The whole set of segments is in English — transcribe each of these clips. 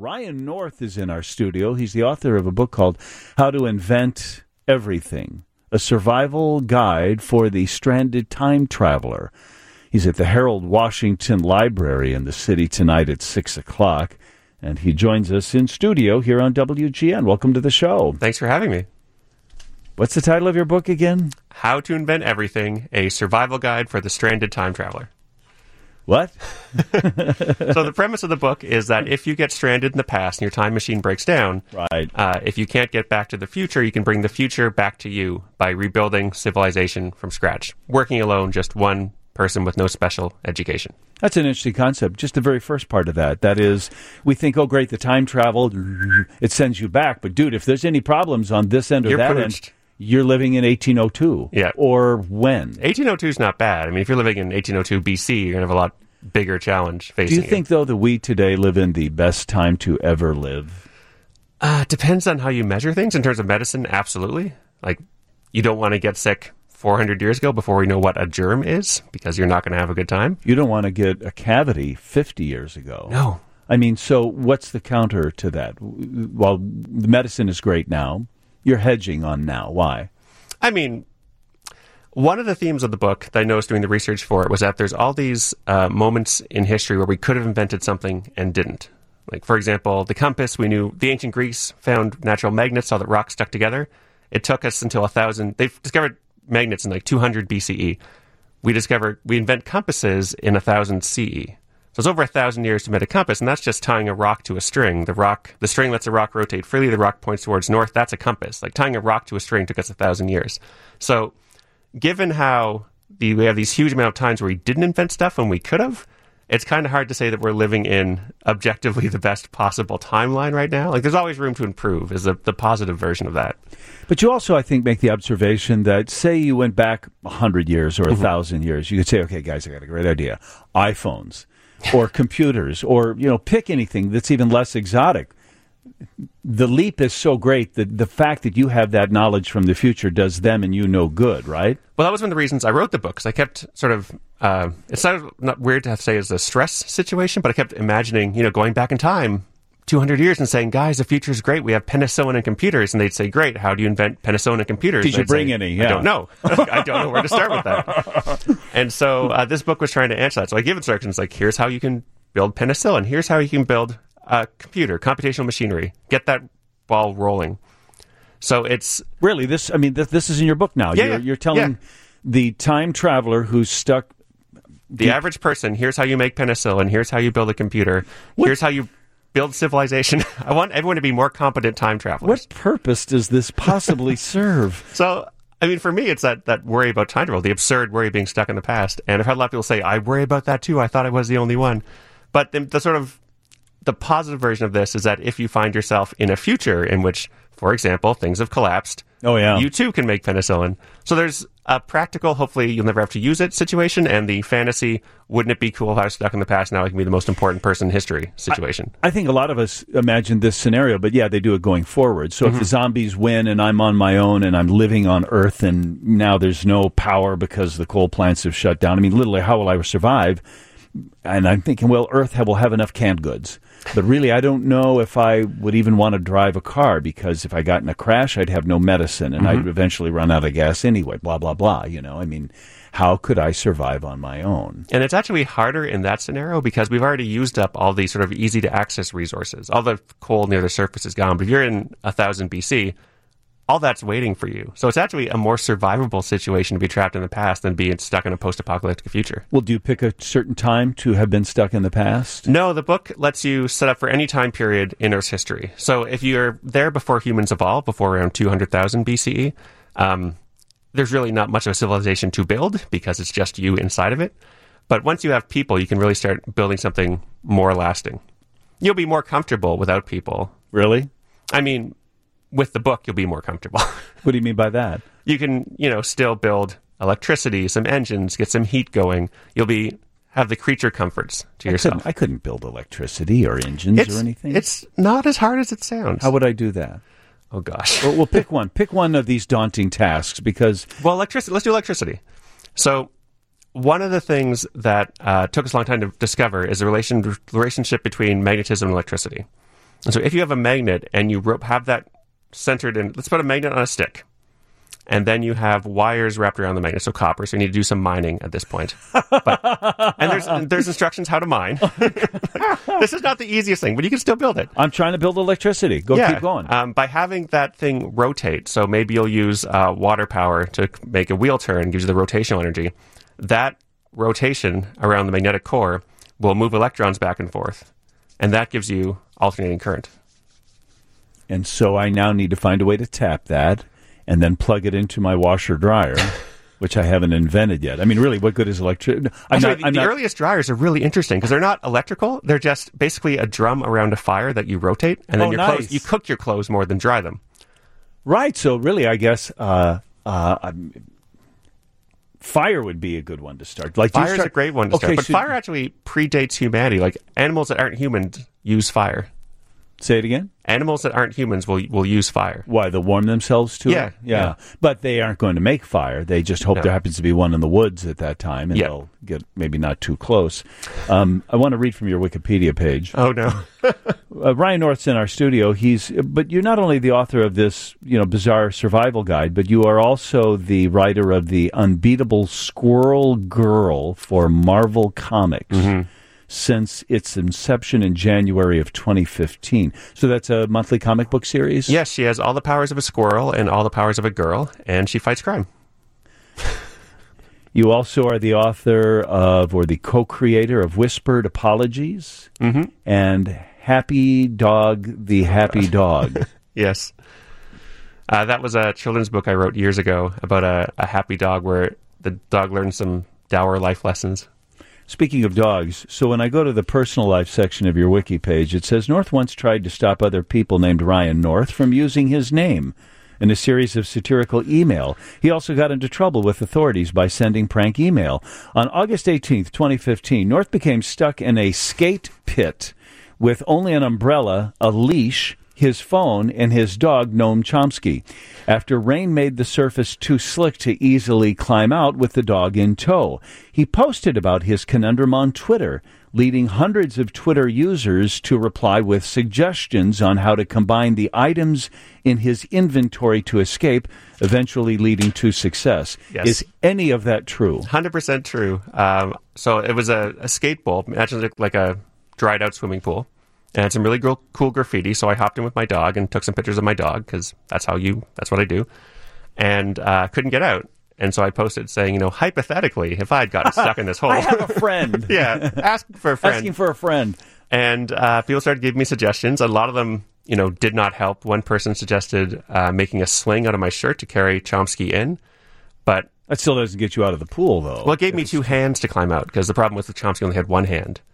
Ryan North is in our studio. He's the author of a book called How to Invent Everything, a survival guide for the stranded time traveler. He's at the Harold Washington Library in the city tonight at 6 o'clock, and he joins us in studio here on WGN. Welcome to the show. Thanks for having me. What's the title of your book again? How to Invent Everything, a survival guide for the stranded time traveler. What? So the premise of the book is that if you get stranded in the past and your time machine breaks down, right. If you can't get back to the future, you can bring the future back to you by rebuilding civilization from scratch, working alone, just one person with no special education. That's an interesting concept. Just the very first part of that. That is, we think, oh, great, the time travel, it sends you back. But, dude, if there's any problems on this end or You're that purged. end, you're living in 1802. Yeah. Or when? 1802 is not bad. I mean, if you're living in 1802 BC, you're going to have a lot bigger challenge facing Do you think, though, that we today live in the best time to ever live? Depends on how you measure things. In terms of medicine, absolutely. Like, you don't want to get sick 400 years ago before we know what a germ is, because you're not going to have a good time. You don't want to get a cavity 50 years ago. No. I mean, so what's the counter to that? Well, the medicine is great now. You're hedging on now. Why? I mean, one of the themes of the book that I noticed doing the research for it was that there's all these moments in history where we could have invented something and didn't. Like, for example, the compass. We knew the ancient Greeks found natural magnets, saw that rocks stuck together. It took us until 1000. They've discovered magnets in like 200 BCE. We invent compasses in 1000 CE. So it's over 1,000 years to invent a compass, and that's just tying a rock to a string. The string lets the rock rotate freely. The rock points towards north. That's a compass. Like, tying a rock to a string took us 1,000 years. So, given how we have these huge amount of times where we didn't invent stuff when we could have, it's kind of hard to say that we're living in objectively the best possible timeline right now. Like, there's always room to improve is the positive version of that. But you also, I think, make the observation that, say you went back 100 years or 1,000 years, you could say, okay, guys, I got a great idea. iPhones or computers or, pick anything that's even less exotic. The leap is so great that the fact that you have that knowledge from the future does them and you no good, right? Well, that was one of the reasons I wrote the book, because I kept sort of, it sounded not weird to have to say it's a stress situation, but I kept imagining, going back in time 200 years and saying, guys, the future is great. We have penicillin and computers. And they'd say, great, how do you invent penicillin and computers? Did you bring any? Yeah. I don't know. I don't know where to start with that. And so this book was trying to answer that. So I give instructions like, here's how you can build penicillin. Here's how you can build a computer, computational machinery. Get that ball rolling. So it's... Really? This is in your book now. Yeah, you're telling the time traveler who's stuck... The average person, here's how you make penicillin. Here's how you build a computer. Here's how you build civilization. I want everyone to be more competent time travelers. What purpose does this possibly serve? So, I mean, for me, it's that worry about time travel, the absurd worry of being stuck in the past. And I've had a lot of people say, I worry about that too. I thought I was the only one. But the positive version of this is that if you find yourself in a future in which, for example, things have collapsed, you too can make penicillin. So there's a practical, hopefully you'll never have to use it situation, and the fantasy, wouldn't it be cool if I was stuck in the past, now I can be the most important person in history situation. I think a lot of us imagine this scenario, but they do it going forward. So if the zombies win and I'm on my own and I'm living on Earth and now there's no power because the coal plants have shut down, I mean, literally, how will I survive? And I'm thinking, well, Earth will have enough canned goods. But really, I don't know if I would even want to drive a car, because if I got in a crash, I'd have no medicine, and I'd eventually run out of gas anyway, blah, blah, blah. I mean, how could I survive on my own? And it's actually harder in that scenario because we've already used up all these sort of easy-to-access resources. All the coal near the surface is gone. But if you're in 1000 BC, all that's waiting for you. So it's actually a more survivable situation to be trapped in the past than being stuck in a post-apocalyptic future. Well, do you pick a certain time to have been stuck in the past? No, the book lets you set up for any time period in Earth's history. So if you're there before humans evolved, before around 200,000 BCE, there's really not much of a civilization to build because it's just you inside of it. But once you have people, you can really start building something more lasting. You'll be more comfortable without people. Really? I mean, with the book, you'll be more comfortable. What do you mean by that? You can, still build electricity, some engines, get some heat going. You'll have the creature comforts to yourself. I couldn't build electricity or engines or anything. It's not as hard as it sounds. How would I do that? Oh, gosh. Well, pick one. Pick one of these daunting tasks because... Well, electricity. Let's do electricity. So one of the things that took us a long time to discover is the relationship between magnetism and electricity. And so if you have a magnet and you have that centered in, let's put a magnet on a stick. And then you have wires wrapped around the magnet, so copper. So you need to do some mining at this point. And there's instructions how to mine. This is not the easiest thing, but you can still build it. I'm trying to build electricity. Keep going. By having that thing rotate, so maybe you'll use water power to make a wheel turn, gives you the rotational energy. That rotation around the magnetic core will move electrons back and forth, and that gives you alternating current. And so I now need to find a way to tap that and then plug it into my washer-dryer, which I haven't invented yet. I mean, really, what good is electricity? The earliest dryers are really interesting because they're not electrical. They're just basically a drum around a fire that you rotate, and then you cook your clothes more than dry them. Right. So really, I guess fire would be a good one to start. Fire is a great one to start. But fire actually predates humanity. Like animals that aren't humans use fire. Say it again? Animals that aren't humans will use fire. Why? They'll warm themselves to it? Yeah. But they aren't going to make fire. They just hope there happens to be one in the woods at that time, and they'll get maybe not too close. I want to read from your Wikipedia page. Oh, no. Ryan North's in our studio. But you're not only the author of this, bizarre survival guide, but you are also the writer of the Unbeatable Squirrel Girl for Marvel Comics. Mm-hmm. Since its inception in January of 2015. So that's a monthly comic book series? Yes, she has all the powers of a squirrel and all the powers of a girl, and she fights crime. You also are the author of, or the co-creator of, Whispered Apologies and Happy Dog, the Happy Dog. Yes. That was a children's book I wrote years ago about a happy dog where the dog learned some dour life lessons. Speaking of dogs, so when I go to the personal life section of your wiki page, it says North once tried to stop other people named Ryan North from using his name in a series of satirical email. He also got into trouble with authorities by sending prank email. On August 18th, 2015, North became stuck in a skate pit with only an umbrella, a leash, his phone, and his dog, Noam Chomsky, after rain made the surface too slick to easily climb out with the dog in tow. He posted about his conundrum on Twitter, leading hundreds of Twitter users to reply with suggestions on how to combine the items in his inventory to escape, eventually leading to success. Yes. Is any of that true? 100% true. So it was a skate bowl, imagine like a dried-out swimming pool. And had some really cool graffiti, so I hopped in with my dog and took some pictures of my dog, because that's what I do. And couldn't get out. And so I posted saying, hypothetically, if I had gotten stuck in this hole. I have a friend. Yeah, asking for a friend. And people started giving me suggestions. A lot of them, did not help. One person suggested making a sling out of my shirt to carry Chomsky in. But that still doesn't get you out of the pool, though. Well, it gave me two hands to climb out, because the problem was that Chomsky only had one hand.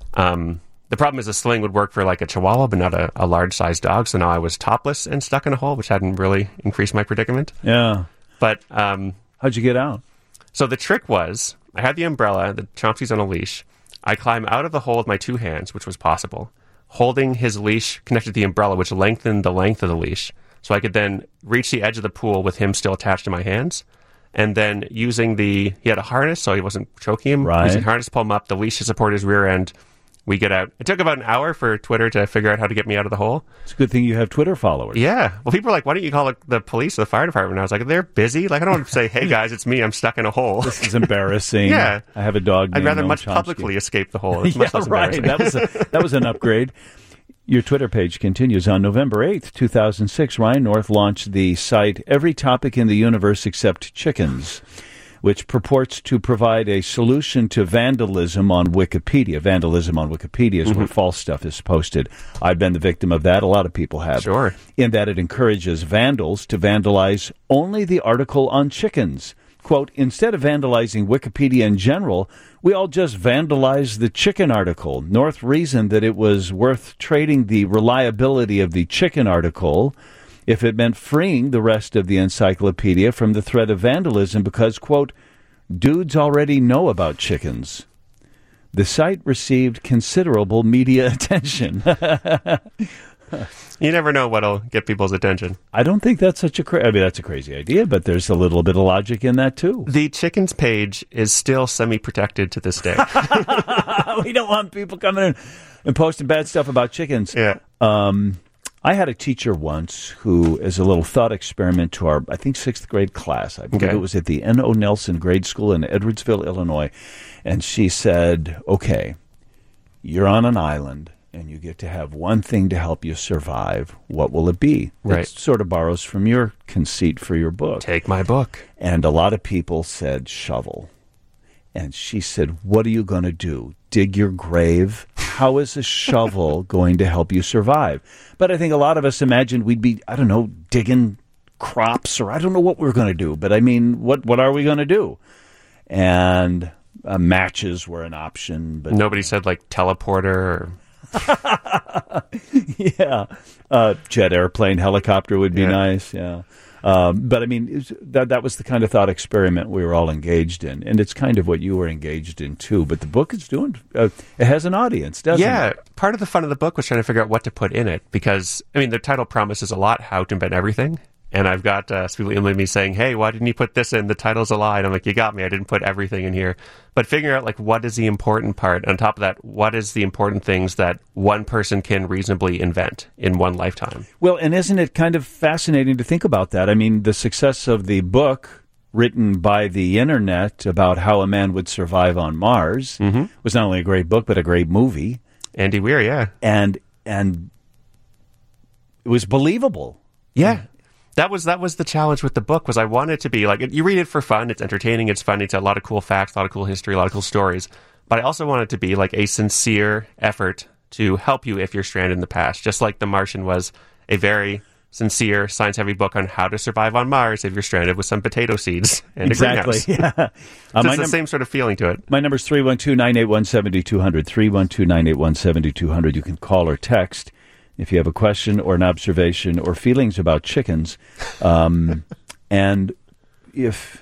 The problem is a sling would work for like a chihuahua, but not a large-sized dog. So now I was topless and stuck in a hole, which hadn't really increased my predicament. Yeah. But how'd you get out? So the trick was, I had the umbrella, the Chomsky's on a leash. I climb out of the hole with my two hands, which was possible, holding his leash connected to the umbrella, which lengthened the length of the leash. So I could then reach the edge of the pool with him still attached to my hands. And then using he had a harness, so he wasn't choking him. Right. Using harness to pull him up, the leash to support his rear end. We get out. It took about an hour for Twitter to figure out how to get me out of the hole. It's a good thing you have Twitter followers. Yeah. Well, people are like, why don't you call the police or the fire department? And I was like, they're busy. Like, I don't want to say, hey, guys, it's me. I'm stuck in a hole. This is embarrassing. Yeah. I have a dog named I'd rather Noam much Chomsky. publicly escape the hole. It's much less right. That was an upgrade. Your Twitter page continues. On November 8th, 2006, Ryan North launched the site Every Topic in the Universe Except Chickens, which purports to provide a solution to vandalism on Wikipedia. Vandalism on Wikipedia is where false stuff is posted. I've been the victim of that. A lot of people have. Sure. In that it encourages vandals to vandalize only the article on chickens. Quote, instead of vandalizing Wikipedia in general, we all just vandalized the chicken article. North reasoned that it was worth trading the reliability of the chicken article if it meant freeing the rest of the encyclopedia from the threat of vandalism because, quote, dudes already know about chickens. The site received considerable media attention. You never know what'll get people's attention. I don't think that's such a I mean, that's a crazy idea, but there's a little bit of logic in that, too. The chickens page is still semi-protected to this day. We don't want people coming in and posting bad stuff about chickens. Yeah. I had a teacher once who, as a little thought experiment to our, I think, 6th grade class, I believe it was at the N.O. Nelson Grade School in Edwardsville, Illinois, and she said, okay, you're on an island, and you get to have one thing to help you survive. What will it be? Right. It sort of borrows from your conceit for your book. Take my book. And a lot of people said shovel. And she said, what are you going to do? Dig your grave? How is a shovel going to help you survive? But I think a lot of us imagined we'd be, I don't know, digging crops, or I don't know what we're going to do. But I mean, what are we going to do? And matches were an option. But Nobody said like teleporter or... Yeah. Jet airplane, helicopter would be nice. Yeah. But I mean, that was the kind of thought experiment we were all engaged in, and it's kind of what you were engaged in too. But the book is doing; it has an audience, doesn't it? Yeah, part of the fun of the book was trying to figure out what to put in it because I mean, the title promises a lot: how to invent everything. And I've got people emailing me saying, "Hey, why didn't you put this in? The title's a lie." And I'm like, "You got me. I didn't put everything in here." But figuring out like what is the important part. On top of that, what is the important things that one person can reasonably invent in one lifetime? Well, and isn't it kind of fascinating to think about that? I mean, the success of the book written by the internet about how a man would survive on Mars was not only a great book but a great movie. Andy Weir, yeah, and it was believable. Yeah. That was the challenge with the book was I wanted it to be like you read it for fun, it's entertaining, it's funny, it's a lot of cool facts, a lot of cool history, a lot of cool stories. But I also wanted it to be like a sincere effort to help you if you're stranded in the past, just like The Martian was a very sincere, science-heavy book on how to survive on Mars if you're stranded with some potato seeds and a greenhouse. Yeah. So it's the same sort of feeling to it. My number is 312-981-7200, 312-981-7200. You can call or text if you have a question or an observation or feelings about chickens. And if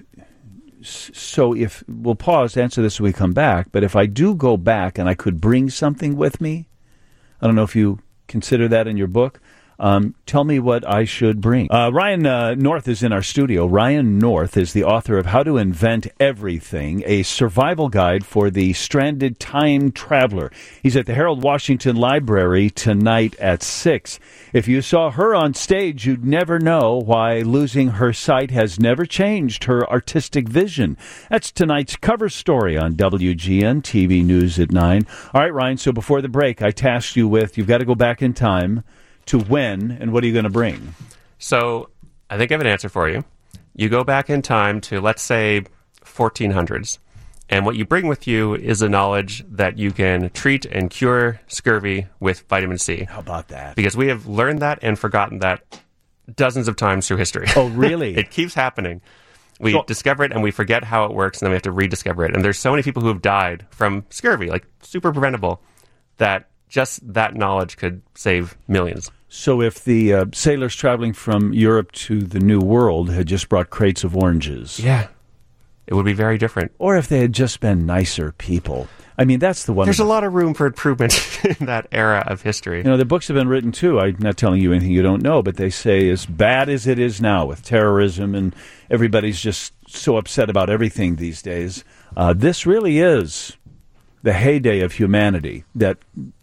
we'll pause to answer this when we come back, but if I do go back and I could bring something with me, I don't know if you consider that in your book, tell me what I should bring. Ryan North is in our studio. Ryan North is the author of How to Invent Everything, a survival guide for the stranded time traveler. He's at the Harold Washington Library tonight at 6. If you saw her on stage, you'd never know why losing her sight has never changed her artistic vision. That's tonight's cover story on WGN TV News at 9. All right, Ryan, so before the break, I tasked you with, you've got to go back in time to when, and what are you going to bring? So I think I have an answer for you. You go back in time to, let's say, 1400s, and what you bring with you is the knowledge that you can treat and cure scurvy with vitamin C. How about that? Because we have learned that and forgotten that dozens of times through history. Oh, really? It keeps happening. We discover it and we forget how it works, and then we have to rediscover it. And there's so many people who have died from scurvy, like super preventable, that just that knowledge could save millions. So if the sailors traveling from Europe to the New World had just brought crates of oranges. Yeah. It would be very different. Or if they had just been nicer people. I mean, that's the one. There's a lot of room for improvement in that era of history. You know, the books have been written, too. I'm not telling you anything you don't know, but they say as bad as it is now with terrorism and everybody's just so upset about everything these days, this really is the heyday of humanity, that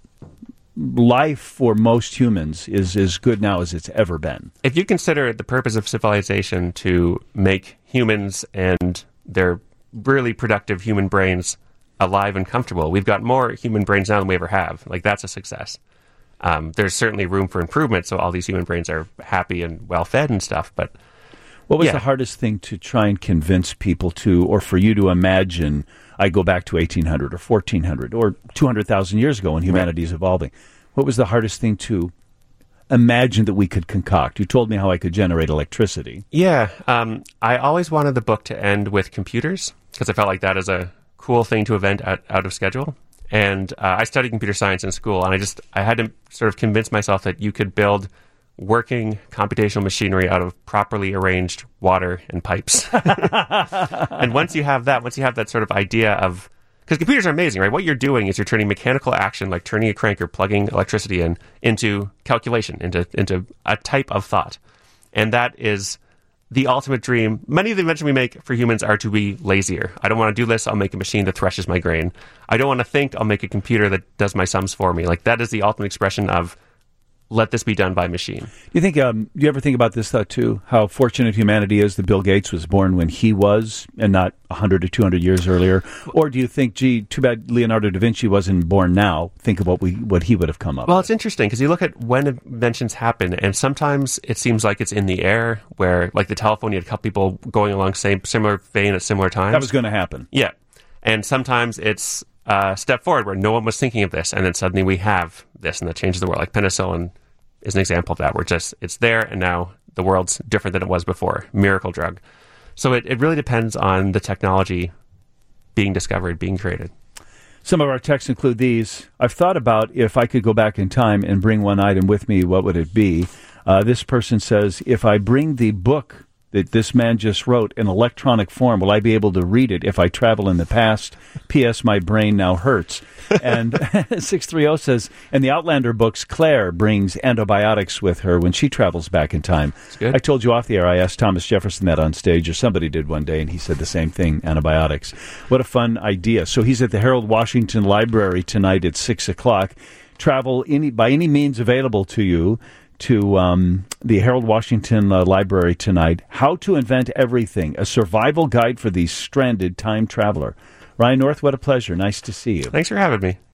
life for most humans is as good now as it's ever been. If you consider the purpose of civilization to make humans and their really productive human brains alive and comfortable, we've got more human brains now than we ever have. Like, that's a success. There's certainly room for improvement, so all these human brains are happy and well-fed and stuff, but what was the hardest thing to try and convince people to, or for you to imagine, I go back to 1800 or 1400 or 200,000 years ago when humanity is evolving? What was the hardest thing to imagine that we could concoct? You told me how I could generate electricity. Yeah. I always wanted the book to end with computers because I felt like that is a cool thing to invent out of schedule. And I studied computer science in school, and I had to sort of convince myself that you could build working computational machinery out of properly arranged water and pipes. And once you have that sort of idea of because computers are amazing, right? What you're doing is you're turning mechanical action, like turning a crank or plugging electricity in, into calculation, into a type of thought. And that is the ultimate dream. Many of the inventions we make for humans are to be lazier. I don't want to do this. I'll make a machine that threshes my grain. I don't want to think. I'll make a computer that does my sums for me. Like, that is the ultimate expression of let this be done by machine. Do you think? Do you ever think about this thought too? How fortunate humanity is that Bill Gates was born when he was, and not 100 or 200 years earlier? Or do you think, gee, too bad Leonardo da Vinci wasn't born now? Think of what he would have come up. Well, with. It's interesting because you look at when inventions happen, and sometimes it seems like it's in the air. Where, like the telephone, you had a couple people going along similar vein at similar times. That was going to happen. Yeah, and sometimes it's a step forward where no one was thinking of this, and then suddenly we have this, and that changes the world. Like penicillin is an example of that, where it's there, and now the world's different than it was before. Miracle drug. So it really depends on the technology being discovered, being created. Some of our texts include these. I've thought about if I could go back in time and bring one item with me, what would it be? This person says, if I bring the book that this man just wrote in electronic form, will I be able to read it if I travel in the past? P.S. My brain now hurts. And 630 says, in the Outlander books, Claire brings antibiotics with her when she travels back in time. That's good. I told you off the air, I asked Thomas Jefferson that on stage, or somebody did one day, and he said the same thing, antibiotics. What a fun idea. So he's at the Harold Washington Library tonight at 6 o'clock. Travel by any means available to you to the Harold Washington Library tonight. How to Invent Everything, a survival guide for the stranded time traveler. Ryan North, what a pleasure. Nice to see you. Thanks for having me.